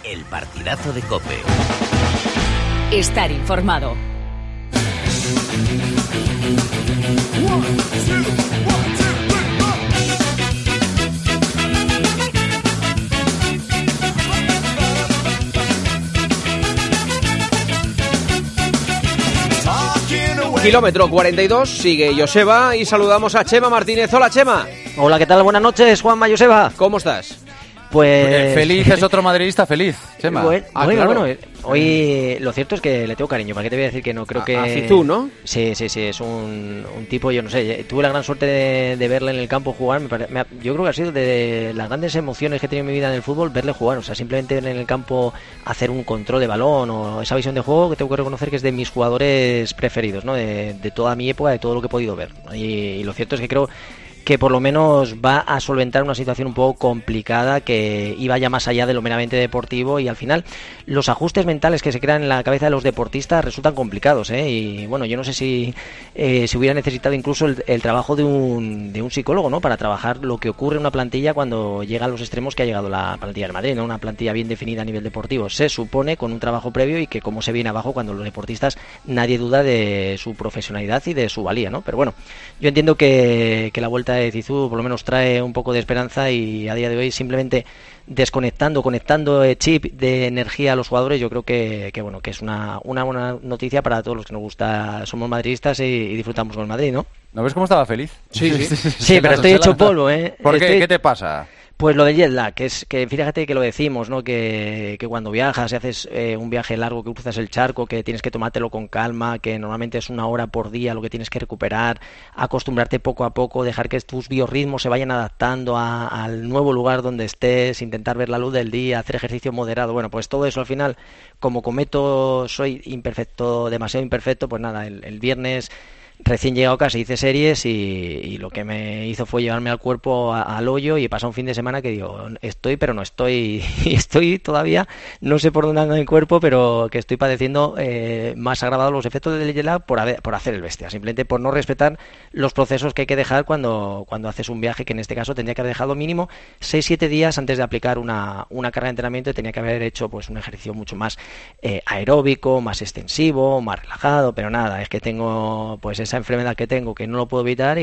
el partidazo de COPE. Estar informado. Kilómetro 42, sigue Joseba y saludamos a Chema Martínez. Hola, Chema. Hola, ¿qué tal? Buenas noches, Juanma, Joseba. ¿Cómo estás? Pues... Feliz es otro madridista feliz, Chema. Bueno, hoy lo cierto es que le tengo cariño. ¿Para qué te voy a decir que no? Creo que... A Zizou, ¿no? Sí, es un tipo, yo no sé, tuve la gran suerte de verle en el campo jugar. Yo creo que ha sido de las grandes emociones que he tenido en mi vida en el fútbol, verle jugar. O sea, simplemente verle en el campo hacer un control de balón o esa visión de juego, que tengo que reconocer que es de mis jugadores preferidos, ¿no? De toda mi época, de todo lo que he podido ver. Y lo cierto es que creo que por lo menos va a solventar una situación un poco complicada que iba ya más allá de lo meramente deportivo, y al final los ajustes mentales que se crean en la cabeza de los deportistas resultan complicados, ¿eh? Y bueno, yo no sé si se hubiera necesitado incluso el trabajo de un psicólogo, ¿no? Para trabajar lo que ocurre en una plantilla cuando llega a los extremos que ha llegado la plantilla del Madrid, ¿no? Una plantilla bien definida a nivel deportivo, se supone, con un trabajo previo, y que cómo se viene abajo cuando los deportistas nadie duda de su profesionalidad y de su valía, ¿no? Pero bueno, yo entiendo que la vuelta de Zizou por lo menos trae un poco de esperanza, y a día de hoy simplemente conectando chip de energía a los jugadores, yo creo que bueno, que es una buena noticia para todos los que nos gusta, somos madridistas y disfrutamos con el Madrid, ¿no? ¿No ves cómo estaba feliz? Sí, pero estoy hecho polvo, ¿eh? ¿Por qué? ¿Qué te pasa? Pues lo del jet lag, que fíjate que lo decimos, ¿no? Que cuando viajas y haces un viaje largo, que cruzas el charco, que tienes que tomártelo con calma, que normalmente es 1 hora por día lo que tienes que recuperar, acostumbrarte poco a poco, dejar que tus biorritmos se vayan adaptando al nuevo lugar donde estés, intentar ver la luz del día, hacer ejercicio moderado. Bueno, pues todo eso al final, como soy imperfecto, demasiado imperfecto, pues nada, el viernes recién llegado a casa hice series y lo que me hizo fue llevarme al cuerpo al hoyo, y he pasado un fin de semana que digo, estoy pero no estoy, y estoy todavía, no sé por dónde anda mi cuerpo, pero que estoy padeciendo más agravados los efectos del jet lag por hacer el bestia, simplemente por no respetar los procesos que hay que dejar cuando haces un viaje, que en este caso tendría que haber dejado mínimo 6-7 días antes de aplicar una carga de entrenamiento, y tenía que haber hecho pues un ejercicio mucho más aeróbico, más extensivo, más relajado, pero nada, es que tengo pues esa enfermedad que tengo, que no lo puedo evitar,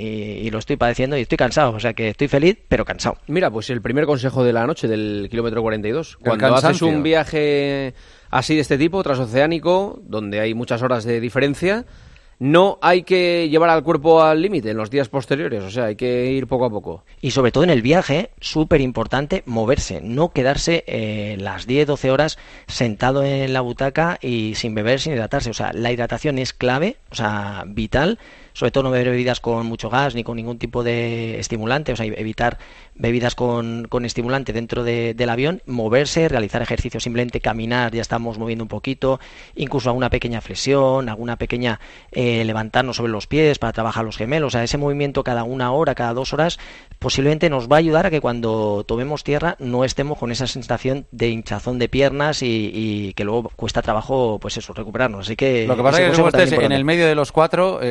y lo estoy padeciendo y estoy cansado, o sea que estoy feliz pero cansado. Mira, pues el primer consejo de la noche del kilómetro 42, cuando haces un viaje así de este tipo, transoceánico, donde hay muchas horas de diferencia, no hay que llevar al cuerpo al límite en los días posteriores, o sea, hay que ir poco a poco. Y sobre todo en el viaje, súper importante moverse, no quedarse las 10-12 horas sentado en la butaca y sin beber, sin hidratarse. O sea, la hidratación es clave, o sea, vital, sobre todo no beber bebidas con mucho gas ni con ningún tipo de estimulante, o sea, evitar bebidas con estimulante dentro del avión, moverse, realizar ejercicio, simplemente caminar, ya estamos moviendo un poquito, incluso alguna pequeña flexión, alguna pequeña levantarnos sobre los pies para trabajar los gemelos, o sea, ese movimiento cada 1 hora, cada 2 horas, posiblemente nos va a ayudar a que cuando tomemos tierra no estemos con esa sensación de hinchazón de piernas y que luego cuesta trabajo, pues eso, recuperarnos. Así que lo que pasa es que como estés en el medio de los 4,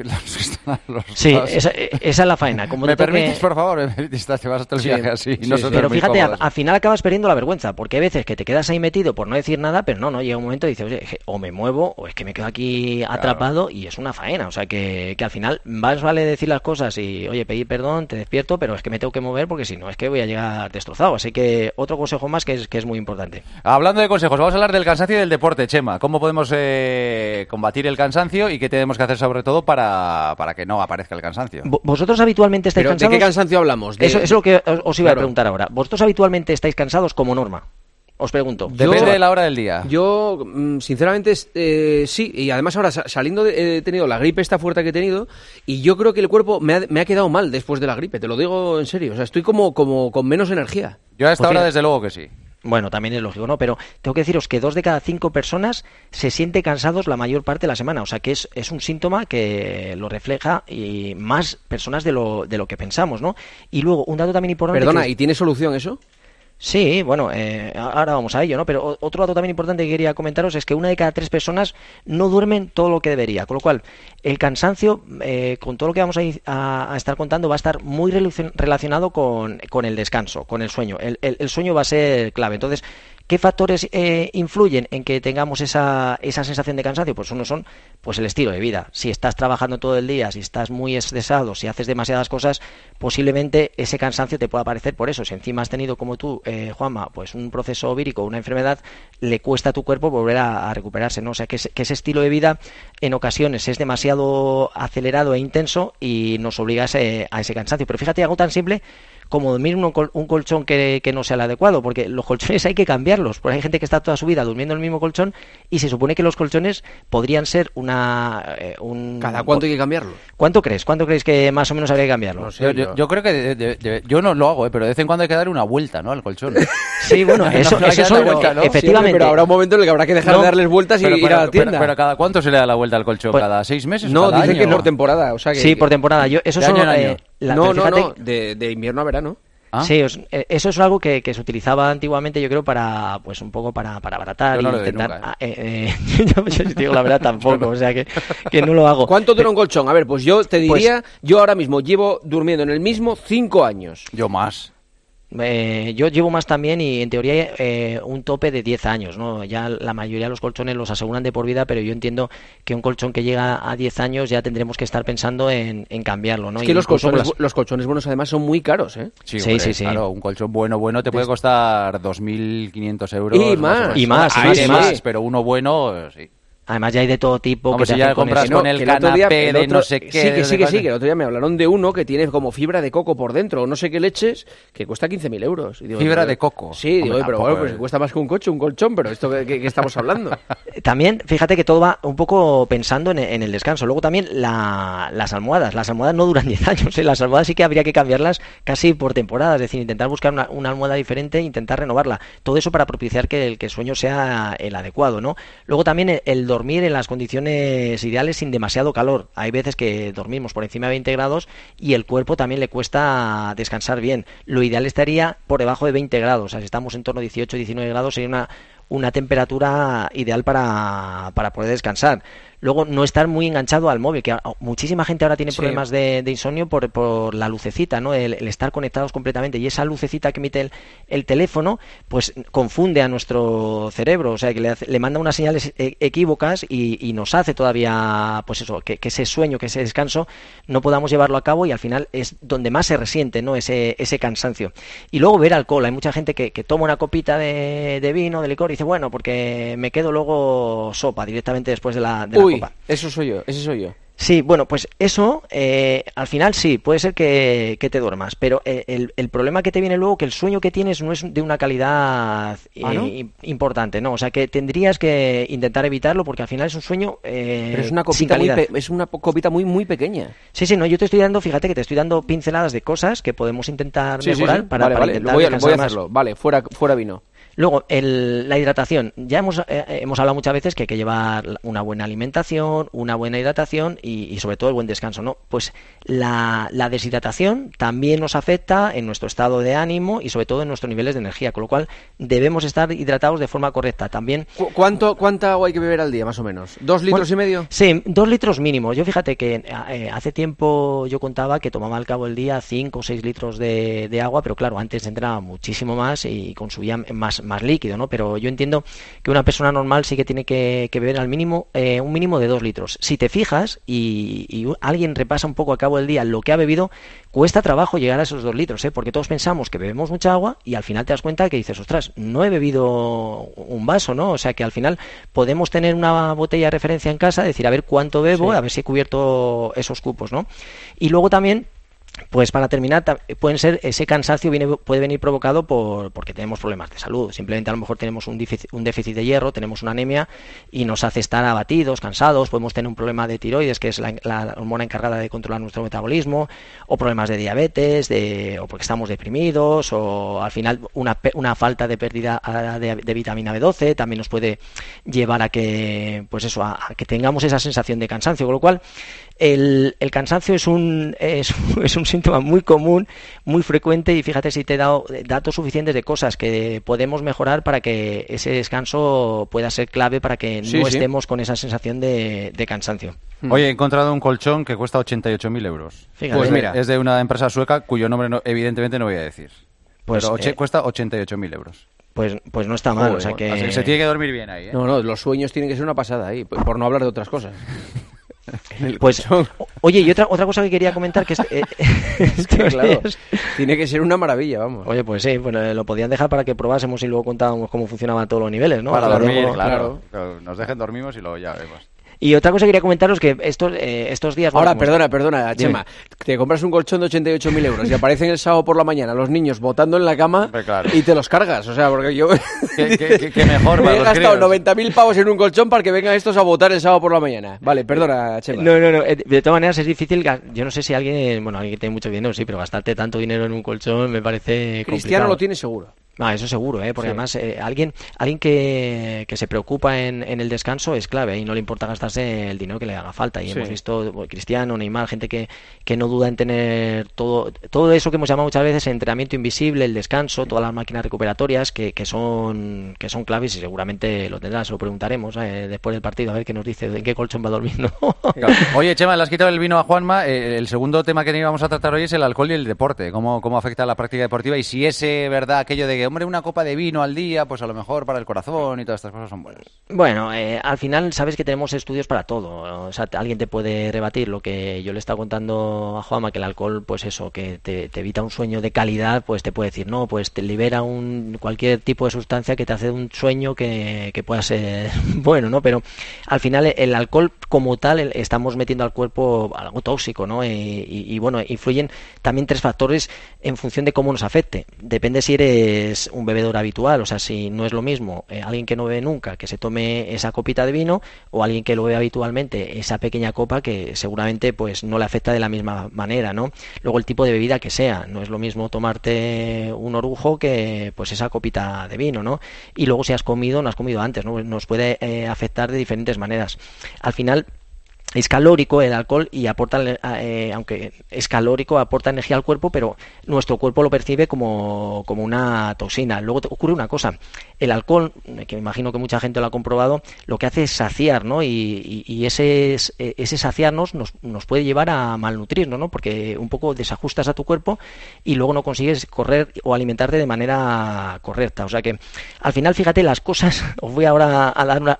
sí, esa es la faena. Como ¿Me permites, por favor? Te vas hasta el viaje así. Sí, pero fíjate, al final acabas perdiendo la vergüenza, porque hay veces que te quedas ahí metido por no decir nada, pero no, llega un momento y dices, oye, o me muevo o es que me quedo aquí atrapado, claro. Y es una faena, o sea que al final más vale decir las cosas y, oye, pedir perdón, te despierto, pero es que me tengo que mover porque si no es que voy a llegar destrozado. Así que otro consejo más que es muy importante. Hablando de consejos, vamos a hablar del cansancio y del deporte, Chema. ¿Cómo podemos combatir el cansancio y qué tenemos que hacer sobre todo para que no aparezca el cansancio? ¿Vosotros habitualmente estáis cansados? ¿De qué cansancio hablamos? Eso es lo que os iba a preguntar ahora. ¿Vosotros habitualmente estáis cansados como norma? Os pregunto. Depende de la hora del día. Yo, sinceramente, sí. Y además ahora saliendo, he tenido la gripe esta fuerte que he tenido, y yo creo que el cuerpo me ha quedado mal después de la gripe. Te lo digo en serio. O sea, estoy como con menos energía. Yo a esta hora, desde luego que sí. Bueno, también es lógico, ¿no? Pero tengo que deciros que 2 de cada 5 personas se sienten cansados la mayor parte de la semana. O sea, que es un síntoma que lo refleja y más personas de lo que pensamos, ¿no? Y luego, un dato también importante... Perdona, ¿y tiene solución eso? Sí, bueno, ahora vamos a ello, ¿no? Pero otro dato también importante que quería comentaros es que 1 de cada 3 personas no duermen todo lo que debería, con lo cual el cansancio, con todo lo que vamos a estar contando, va a estar muy relacionado con el descanso, con el sueño. El sueño va a ser clave. Entonces, ¿Qué factores influyen en que tengamos esa sensación de cansancio? Pues uno son pues el estilo de vida. Si estás trabajando todo el día, si estás muy estresado, si haces demasiadas cosas, posiblemente ese cansancio te pueda aparecer por eso. Si encima has tenido, como tú, Juanma, pues un proceso vírico, una enfermedad, le cuesta a tu cuerpo volver a recuperarse, ¿no? O sea, que ese estilo de vida en ocasiones es demasiado acelerado e intenso y nos obliga a ese cansancio. Pero fíjate, algo tan simple como dormir un colchón que no sea el adecuado, porque los colchones hay que cambiarlos, porque hay gente que está toda su vida durmiendo en el mismo colchón y se supone que los colchones podrían ser ¿Cada cuánto hay que cambiarlo? ¿Cuánto crees que más o menos habría que cambiarlo? No sé, yo creo que yo no lo hago, pero de vez en cuando hay que dar una vuelta, ¿no?, al colchón. Sí, bueno, eso vuelta, ¿no? Efectivamente. Sí, pero habrá un momento en el que habrá que dejar de darles vueltas y ir a la tienda. Pero ¿cada cuánto se le da la vuelta al colchón? Pues, ¿cada 6 meses? No, cada dicen año? que por temporada. O sea que, sí, por temporada. Eso ¿De año en año? No, de invierno a verano. ¿Ah? Sí, eso es algo que se utilizaba antiguamente, yo creo, para pues un poco para abaratar yo no y lo intentar. Nunca, yo digo la verdad tampoco, o sea que no lo hago. ¿Cuánto dura un colchón? A ver, pues yo te diría, yo ahora mismo llevo durmiendo en el mismo 5 años. Yo más. Yo llevo más también y en teoría un tope de 10 años, ¿no? Ya la mayoría de los colchones los aseguran de por vida, pero yo entiendo que un colchón que llega a 10 años ya tendremos que estar pensando en cambiarlo, ¿no? Es que los colchones buenos además son muy caros, ¿eh? Sí. Claro, un colchón bueno te puede costar 2.500 euros. Y más. Pero uno bueno, sí. Además ya hay de todo tipo. Como si ya compras con el canapé de no sé qué. Sí, que el otro día me hablaron de uno que tiene como fibra de coco por dentro, no sé qué leches, que cuesta 15.000 euros. Y digo, ¿Fibra de coco? Sí, digo, pero bueno, pues cuesta más que un colchón, pero ¿esto qué estamos hablando? También, fíjate que todo va un poco pensando en el descanso. Luego también las almohadas. Las almohadas no duran 10 años, ¿eh? Las almohadas sí que habría que cambiarlas casi por temporada, es decir, intentar buscar una almohada diferente e intentar renovarla. Todo eso para propiciar que el sueño sea el adecuado, ¿no? Luego también el dormir en las condiciones ideales sin demasiado calor. Hay veces que dormimos por encima de 20 grados y el cuerpo también le cuesta descansar bien. Lo ideal estaría por debajo de 20 grados. O sea, si estamos en torno a 18, 19 grados sería una temperatura ideal para poder descansar. Luego, no estar muy enganchado al móvil, que muchísima gente ahora tiene problemas de insomnio por la lucecita, ¿no? El estar conectados completamente. Y esa lucecita que emite el teléfono, pues confunde a nuestro cerebro, o sea, que le manda unas señales equívocas y nos hace todavía, pues eso, que ese sueño, que ese descanso, no podamos llevarlo a cabo y al final es donde más se resiente, ¿no? Ese cansancio. Y luego ver alcohol. Hay mucha gente que toma una copita de vino, de licor, y dice, bueno, porque me quedo luego sopa directamente después de la copa. Ese soy yo. Sí, bueno, pues eso al final sí, puede ser que te duermas, pero el problema que te viene luego, que el sueño que tienes no es de una calidad importante, ¿no? O sea, que tendrías que intentar evitarlo porque al final es un sueño pero es una copita sin calidad. Es una copita muy pequeña. Sí, no, yo te estoy dando, fíjate que te estoy dando pinceladas de cosas que podemos intentar mejorar para intentar voy a descansar hacerlo. más. Vale, fuera vino. Luego, la hidratación. Ya hemos hablado muchas veces que hay que llevar una buena alimentación, una buena hidratación y sobre todo el buen descanso, ¿no? Pues la deshidratación también nos afecta en nuestro estado de ánimo y sobre todo en nuestros niveles de energía, con lo cual debemos estar hidratados de forma correcta. También. ¿Cuánta agua hay que beber al día, más o menos? ¿2 litros y medio? Sí, 2 litros mínimos. Yo fíjate que hace tiempo yo contaba que tomaba al cabo del día 5 o 6 litros de agua, pero claro, antes entraba muchísimo más y consumía más líquido, ¿no? Pero yo entiendo que una persona normal sí que tiene que beber al mínimo un mínimo de 2 litros. Si te fijas y alguien repasa un poco a cabo del día lo que ha bebido, cuesta trabajo llegar a esos 2 litros, ¿eh? Porque todos pensamos que bebemos mucha agua y al final te das cuenta que dices, ostras, no he bebido un vaso, ¿no? O sea que al final podemos tener una botella de referencia en casa, decir, a ver cuánto bebo, a ver si he cubierto esos cupos, ¿no? Y luego también, pues para terminar, pueden ser ese cansancio puede venir provocado porque tenemos problemas de salud. Simplemente a lo mejor tenemos un déficit de hierro, tenemos una anemia y nos hace estar abatidos, cansados. Podemos tener un problema de tiroides, que es la hormona encargada de controlar nuestro metabolismo, o problemas de diabetes, o porque estamos deprimidos, o al final una falta de pérdida de vitamina B12 también nos puede llevar a que, pues eso, a que tengamos esa sensación de cansancio. Con lo cual, el cansancio es un síntoma muy común, muy frecuente, y fíjate si te he dado datos suficientes de cosas que podemos mejorar para que ese descanso pueda ser clave para que no estemos con esa sensación de cansancio. Oye, he encontrado un colchón que cuesta 88.000 euros. Fíjate. Pues mira, es de una empresa sueca cuyo nombre evidentemente no voy a decir. Pues cuesta 88.000 euros. Pues no está mal, o sea que... Se tiene que dormir bien ahí, ¿eh? No, los sueños tienen que ser una pasada ahí, por no hablar de otras cosas. Pues, oye, y otra cosa que quería comentar, que claro, tiene que ser una maravilla, vamos. Oye, pues sí, bueno, lo podían dejar para que probásemos y luego contábamos cómo funcionaban todos los niveles, ¿no? Para dormir, claro. Nos dejen dormimos y luego ya vemos. Y otra cosa que quería comentaros que estos días... Ahora, perdona, Chema. Te compras un colchón de 88.000 euros y aparecen el sábado por la mañana los niños botando en la cama y te los cargas. O sea, porque yo... ¿Qué mejor me he gastado 90.000 pavos en un colchón para que vengan estos a botar el sábado por la mañana. Vale, perdona, Chema. No. De todas maneras es difícil... Yo no sé si alguien que tiene mucho dinero, sí, pero gastarte tanto dinero en un colchón me parece complicado. Cristiano lo tiene seguro. Eso seguro, porque además alguien que se preocupa en el descanso es clave y no le importa gastarse el dinero que le haga falta. Y hemos visto Cristiano, Neymar, gente que no duda en tener todo eso que hemos llamado muchas veces entrenamiento invisible, el descanso, todas las máquinas recuperatorias que son claves y seguramente lo tendrá. Se lo preguntaremos después del partido a ver qué nos dice, en qué colchón va durmiendo. Oye, Chema, le has quitado el vino a Juanma. El segundo tema que íbamos a tratar hoy es el alcohol y el deporte. ¿Cómo afecta a la práctica deportiva? Y si es verdad aquello de que, hombre, una copa de vino al día, pues a lo mejor para el corazón y todas estas cosas son buenas. Bueno, al final sabes que tenemos estudios para todo. O sea, alguien te puede rebatir lo que yo le estaba contando a Juanma, que el alcohol, pues eso, que te evita un sueño de calidad, pues te puede decir, no, pues te libera cualquier tipo de sustancia que te hace un sueño que pueda ser bueno, ¿no? Pero al final el alcohol como tal estamos metiendo al cuerpo algo tóxico, ¿no? Y bueno, influyen también 3 factores en función de cómo nos afecte. Depende si eres un bebedor habitual, o sea, si no es lo mismo alguien que no bebe nunca, que se tome esa copita de vino, o alguien que lo bebe habitualmente, esa pequeña copa que seguramente pues no le afecta de la misma manera, ¿no? Luego el tipo de bebida que sea, no es lo mismo tomarte un orujo que pues esa copita de vino, ¿no? Y luego si has comido o no has comido antes, ¿no? Nos puede afectar de diferentes maneras. Al final es calórico el alcohol y aporta, aunque es calórico, aporta energía al cuerpo, pero nuestro cuerpo lo percibe como una toxina. Luego ocurre una cosa, el alcohol, que me imagino que mucha gente lo ha comprobado, lo que hace es saciar, ¿no? Y ese saciarnos nos puede llevar a malnutrirnos, ¿no? Porque un poco desajustas a tu cuerpo y luego no consigues correr o alimentarte de manera correcta. O sea que al final, fíjate, las cosas, os voy ahora a dar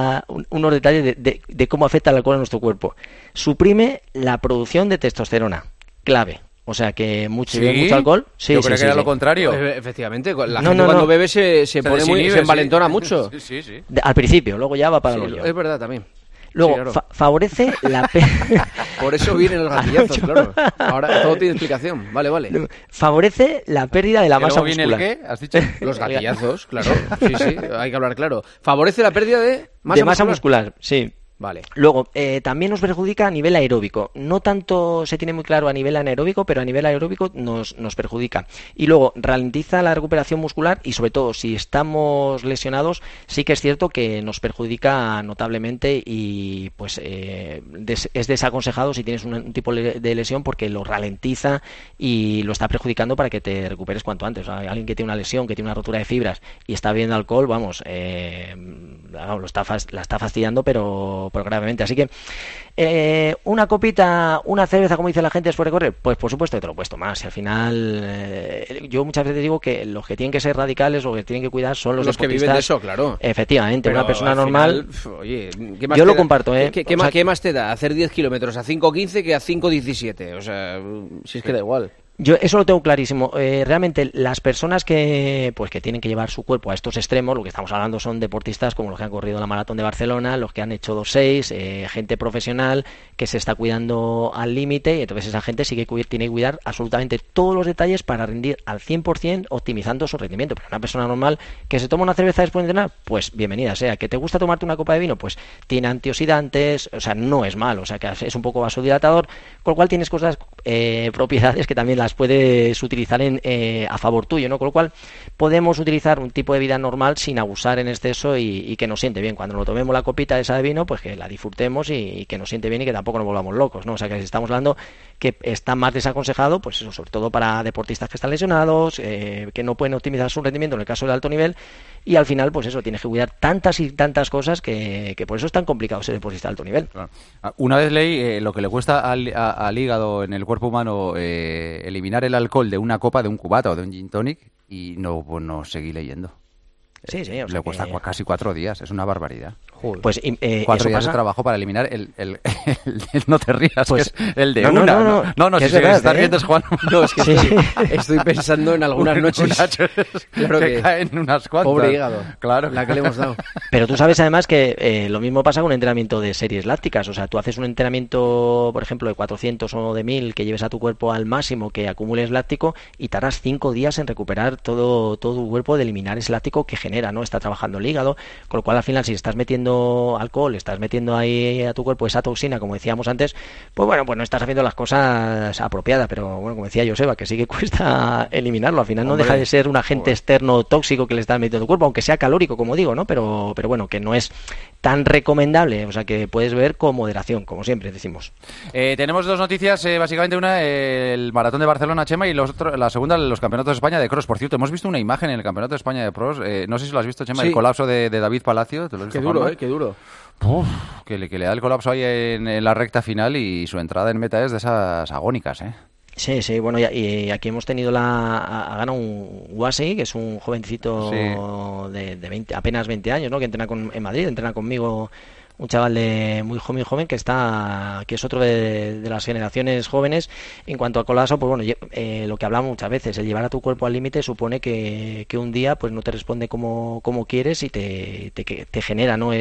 unos detalles de cómo afecta el alcohol a nuestro cuerpo. Suprime la producción de testosterona, clave. O sea que mucho alcohol. Sí, yo creo que era lo contrario. Efectivamente, la gente cuando bebe se pone se envalentona mucho. Sí. Al principio, luego ya va para el hoyo. Es verdad también. Luego, sí, claro. Favorece la... Por eso vienen los gatillazos, claro. Ahora todo tiene explicación. Vale. Favorece la pérdida de la masa muscular. ¿Luego viene el qué? ¿Has dicho? Los gatillazos, claro. Sí, hay que hablar claro. Favorece la pérdida de masa muscular, sí. Vale. Luego, también nos perjudica a nivel aeróbico. No tanto se tiene muy claro a nivel anaeróbico, pero a nivel aeróbico nos perjudica. Y luego, ralentiza la recuperación muscular y, sobre todo, si estamos lesionados, sí que es cierto que nos perjudica notablemente y pues es desaconsejado si tienes un tipo de lesión porque lo ralentiza y lo está perjudicando para que te recuperes cuanto antes. O sea, alguien que tiene una lesión, que tiene una rotura de fibras y está bebiendo alcohol, la está fastidiando, pero gravemente. Así que una copita, una cerveza, como dice la gente, después de correr, pues por supuesto que te lo puedes tomar. Si al final yo muchas veces digo que los que tienen que ser radicales, los que tienen que cuidar son los que viven de eso, claro. Efectivamente, pero una persona normal final, oye, ¿qué más yo lo comparto, ¿Qué más te da hacer 10 kilómetros a 5:15 que a 5:17? O sea, si es que da igual. Yo eso lo tengo clarísimo. Realmente las personas que tienen que llevar su cuerpo a estos extremos, lo que estamos hablando son deportistas como los que han corrido la maratón de Barcelona, los que han hecho 2.6, gente profesional que se está cuidando al límite, y entonces esa gente sí que tiene que cuidar absolutamente todos los detalles para rendir al 100%, optimizando su rendimiento. Pero una persona normal que se toma una cerveza después de entrenar, pues bienvenida sea. ¿Que te gusta tomarte una copa de vino? Pues tiene antioxidantes, o sea, no es malo, o sea, que es un poco vasodilatador, con lo cual tienes cosas, propiedades que también las puedes utilizar a favor tuyo, ¿no? Con lo cual podemos utilizar un tipo de vida normal sin abusar en exceso y que nos siente bien. Cuando nos tomemos la copita esa de vino, pues que la disfrutemos y que nos siente bien y que tampoco nos volvamos locos, ¿no? O sea, que estamos hablando que está más desaconsejado, pues eso, sobre todo para deportistas que están lesionados, que no pueden optimizar su rendimiento en el caso del alto nivel, y al final, pues eso, tienes que cuidar tantas y tantas cosas que por eso es tan complicado ser deportista de alto nivel. Claro. Una vez leí lo que le cuesta al hígado en el cuerpo humano eliminar el alcohol de una copa, de un cubata o de un gin tonic, y no seguí leyendo. Sí, sí. Le cuesta casi 4 días, es una barbaridad. Pues 4 días de trabajo para eliminar el no te rías, pues, que es el de no, una. No, si se está riendo es Juan. No, es que estoy pensando en algunas noches claro que caen unas cuantas. Pobre hígado, claro. La que le hemos dado. Pero tú sabes además que lo mismo pasa con un entrenamiento de series lácticas. O sea, tú haces un entrenamiento, por ejemplo, de 400 o de 1000 que lleves a tu cuerpo al máximo, que acumules láctico, y tardas 5 días en recuperar todo tu cuerpo de eliminar ese láctico que genera, ¿no? Está trabajando el hígado, con lo cual al final si estás metiendo alcohol, estás metiendo ahí a tu cuerpo esa toxina, como decíamos antes, pues bueno, pues no estás haciendo las cosas apropiadas, pero bueno, como decía Joseba, que sí que cuesta eliminarlo, al final no deja de ser un agente externo tóxico que le estás metiendo a tu cuerpo, aunque sea calórico, como digo, ¿no? Pero bueno, que no es tan recomendable, o sea que puedes ver con moderación, como siempre decimos. Tenemos 2 noticias, básicamente una, el Maratón de Barcelona, Chema, y la segunda, los Campeonatos de España de Cross. Por cierto, hemos visto una imagen en el Campeonato de España de Cross, no sé si lo has visto, Chema, sí. El colapso de David Palacio. ¿Te lo has visto, qué duro, qué duro. Uf, que le da el colapso ahí en la recta final, y su entrada en meta es de esas agónicas, Sí, bueno, y aquí hemos tenido ha ganado un Guasi, que es un jovencito de apenas 20 años, ¿no? Que entrena en Madrid, entrena conmigo, un chaval muy joven que es otro de las generaciones jóvenes. En cuanto a colapso, pues bueno, lo que hablamos muchas veces, el llevar a tu cuerpo al límite supone que un día pues no te responde como quieres y te genera, ¿no?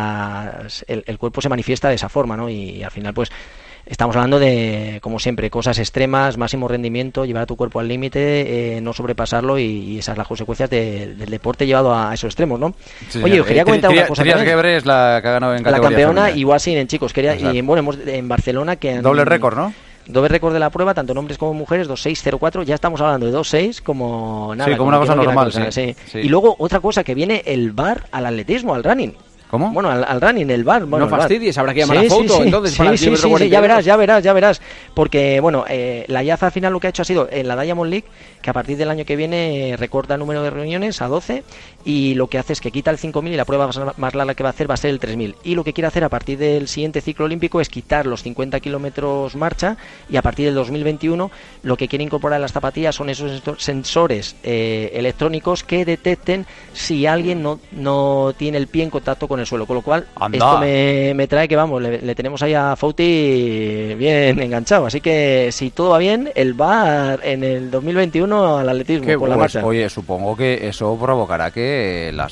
El cuerpo se manifiesta de esa forma, ¿no? Y al final pues estamos hablando de, como siempre, cosas extremas, máximo rendimiento, llevar a tu cuerpo al límite, no sobrepasarlo, y esas las consecuencias del deporte llevado a esos extremos, ¿no? Sí, oye, yo quería comentar una cosa. Trias Gebre es la que ha ganado en categoría la campeona, femenina. igual sí en chicos. Y bueno, hemos en Barcelona que doble récord, ¿no? Doble récord de la prueba, tanto en hombres como mujeres, 2.6.04. Ya estamos hablando de 2.6 como nada. Sí, como una cosa normal, sí. Y luego otra cosa, que viene el VAR al atletismo, al running. ¿Cómo? Bueno, al running, el VAR. Bueno, no fastidies, habrá que llamar a foto, entonces, para el kilómetro 42. Ya verás. Porque, bueno, la IAZA al final lo que ha hecho ha sido, en la Diamond League, que a partir del año que viene recorta el número de reuniones a 12, y lo que hace es que quita el 5.000, y la prueba más larga que va a hacer va a ser el 3.000. Y lo que quiere hacer a partir del siguiente ciclo olímpico es quitar los 50 kilómetros marcha, y a partir del 2021 lo que quiere incorporar en las zapatillas son esos sensores electrónicos que detecten si alguien no tiene el pie en contacto con el suelo, con lo cual esto me trae que vamos, le tenemos ahí a Fouti bien enganchado, así que si todo va bien, el VAR en el 2021 al atletismo con la marcha. Oye, supongo que eso provocará que las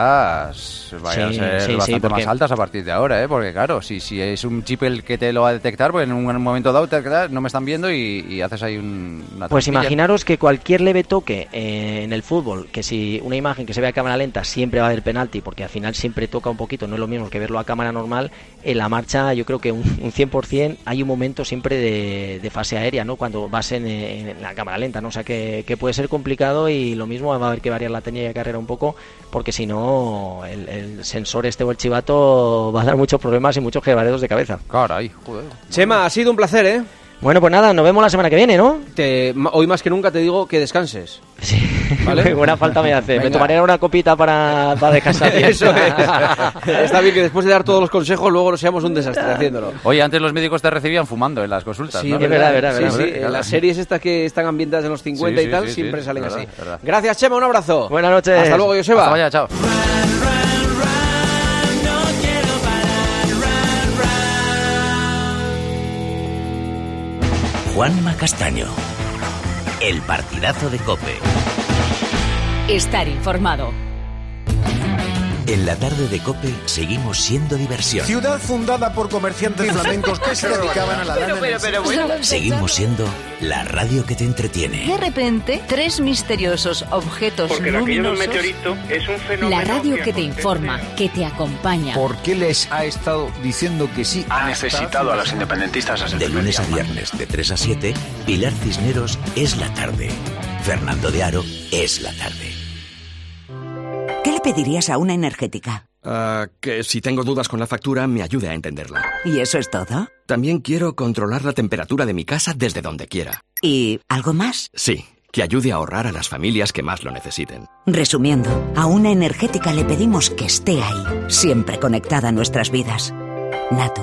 marcas vayan a ser bastante más altas a partir de ahora, porque claro, si es un chip el que te lo va a detectar, pues en un momento dado no me están viendo y haces ahí una pues trampilla. Imaginaros que cualquier leve toque en el fútbol, que si una imagen que se ve a cámara lenta siempre va a haber penalti, porque al final siempre toca un poquito, no es lo mismo que verlo a cámara normal. En la marcha yo creo que un 100% hay un momento siempre de fase aérea, ¿no? Cuando vas en la cámara lenta, ¿no? O sea que puede ser complicado, y lo mismo va a haber que variar la técnica de carrera un poco, porque si no el sensor o el chivato va a dar muchos problemas y muchos quebraderos de cabeza. Caray, joder. Chema, ha sido un placer, ¿eh? Bueno, pues nada, nos vemos la semana que viene, ¿no? Hoy más que nunca te digo que descanses. Sí, ¿vale? Buena falta me hace. Venga. Me tomaré una copita para descansar. Eso es. Está bien que después de dar todos los consejos luego no seamos un desastre haciéndolo. Oye, antes los médicos te recibían fumando en las consultas, sí, ¿no? Es verdad. Sí. Las series estas que están ambientadas en los 50 y tal siempre salen verdad, así. Verdad. Gracias, Chema, un abrazo. Buenas noches. Hasta luego, Joseba. Hasta mañana, chao. Juanma Castaño, el partidazo de COPE. Estar informado. En la tarde de COPE seguimos siendo diversión. Ciudad fundada por comerciantes flamencos que se dedicaban a la lana. Pero bueno. Seguimos siendo la radio que te entretiene. De repente, 3 misteriosos objetos luminosos. Meteorito es un fenómeno. La radio que te informa, que te acompaña. ¿Por qué les ha estado diciendo que sí? Ha necesitado a los independentistas. De lunes a viernes, de 3 a 7, Pilar Cisneros es la tarde. Fernando de Aro es la tarde. ¿Qué le pedirías a una energética? Que si tengo dudas con la factura, me ayude a entenderla. ¿Y eso es todo? También quiero controlar la temperatura de mi casa desde donde quiera. ¿Y algo más? Sí, que ayude a ahorrar a las familias que más lo necesiten. Resumiendo, a una energética le pedimos que esté ahí, siempre conectada a nuestras vidas. Naturgy.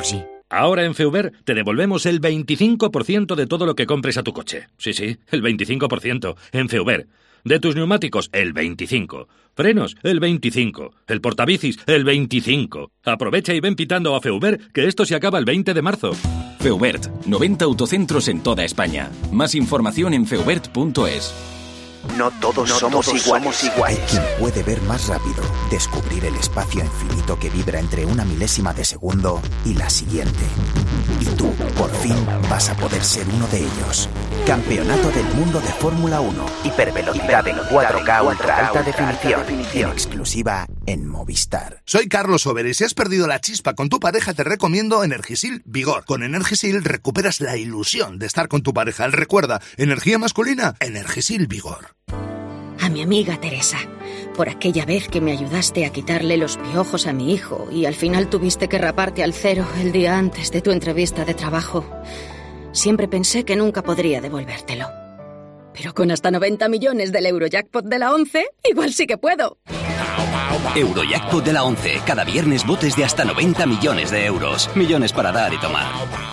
Ahora en Feuber te devolvemos el 25% de todo lo que compres a tu coche. Sí, el 25%. En Feuber. De tus neumáticos, el 25%. Frenos, el 25%. El portabicis, el 25%. Aprovecha y ven pitando a Feuber, que esto se acaba el 20 de marzo. Feubert, 90 autocentros en toda España. Más información en feubert.es. No todos somos iguales. Hay quien puede ver más rápido, descubrir el espacio infinito que vibra entre una milésima de segundo y la siguiente. Y tú, por fin, vas a poder ser uno de ellos. Campeonato del Mundo de Fórmula 1. Hipervelocidad en 4K ultra alta definición. En exclusiva en Movistar. Soy Carlos Over y si has perdido la chispa con tu pareja te recomiendo Energisil Vigor. Con Energisil recuperas la ilusión de estar con tu pareja. Recuerda, energía masculina, Energisil Vigor. A mi amiga Teresa, por aquella vez que me ayudaste a quitarle los piojos a mi hijo y al final tuviste que raparte al cero el día antes de tu entrevista de trabajo. Siempre pensé que nunca podría devolvértelo. Pero con hasta 90 millones del Eurojackpot de la 11, igual sí que puedo. Eurojackpot de la 11. Cada viernes botes de hasta 90 millones de euros. Millones para dar y tomar.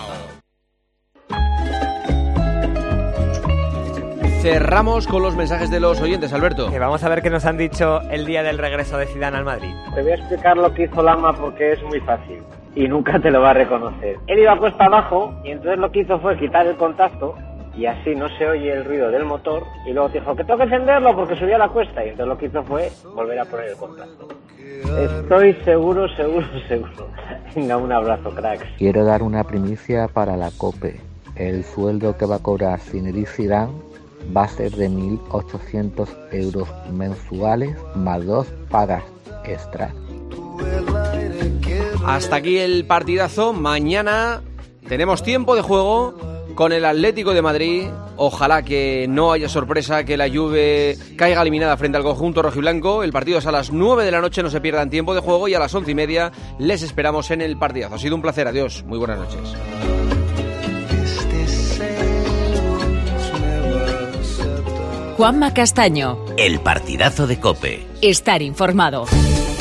Cerramos con los mensajes de los oyentes, Alberto. Vamos a ver qué nos han dicho el día del regreso de Zidane al Madrid. Te voy a explicar lo que hizo Lama porque es muy fácil y nunca te lo va a reconocer. Él iba cuesta abajo y entonces lo que hizo fue quitar el contacto y así no se oye el ruido del motor y luego te dijo que tengo que encenderlo porque subía la cuesta y entonces lo que hizo fue volver a poner el contacto. Estoy seguro. Venga, un abrazo, cracks. Quiero dar una primicia para la COPE. El sueldo que va a cobrar Zinedine Zidane va a ser de 1.800 euros mensuales más 2 pagas extras. Hasta aquí el partidazo. Mañana tenemos tiempo de juego con el Atlético de Madrid. Ojalá que no haya sorpresa, que la Juve caiga eliminada frente al conjunto rojiblanco. El partido es a las 9 de la noche, no se pierdan tiempo de juego y a las 11:30 les esperamos en el partidazo. Ha sido un placer, adiós, muy buenas noches. Juanma Castaño. El partidazo de COPE. Estar informado.